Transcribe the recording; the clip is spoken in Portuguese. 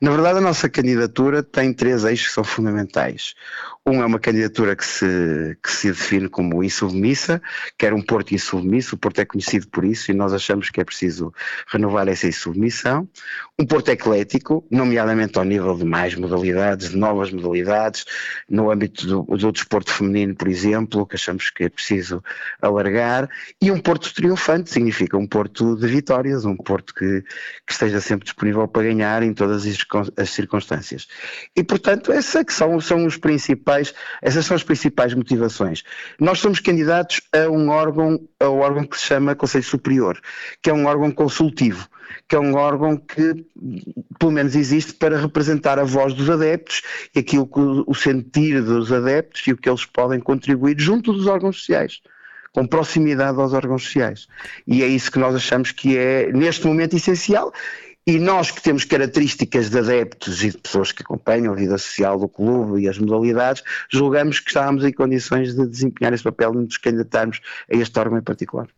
Na verdade, a nossa candidatura tem três eixos que são fundamentais. Um é uma candidatura que se define como insubmissa, quer um Porto insubmisso. O Porto é conhecido por isso e nós achamos que é preciso renovar essa insubmissão. Um Porto eclético, nomeadamente ao nível de mais modalidades, de novas modalidades, no âmbito do desporto feminino, por exemplo, que achamos que é preciso alargar. E um Porto triunfante, significa um Porto de vitórias, um Porto que esteja sempre disponível para ganhar em todas as circunstâncias. E, portanto, essas são as principais motivações. Nós somos candidatos ao órgão que se chama Conselho Superior, que é um órgão consultivo, que é um órgão que, pelo menos, existe para representar a voz dos adeptos e aquilo que o sentir dos adeptos e o que eles podem contribuir junto dos órgãos sociais, com proximidade aos órgãos sociais. E é isso que nós achamos que é, neste momento, essencial. E nós que temos características de adeptos e de pessoas que acompanham a vida social do clube e as modalidades, julgamos que estávamos em condições de desempenhar esse papel e de nos candidatarmos a este órgão em particular.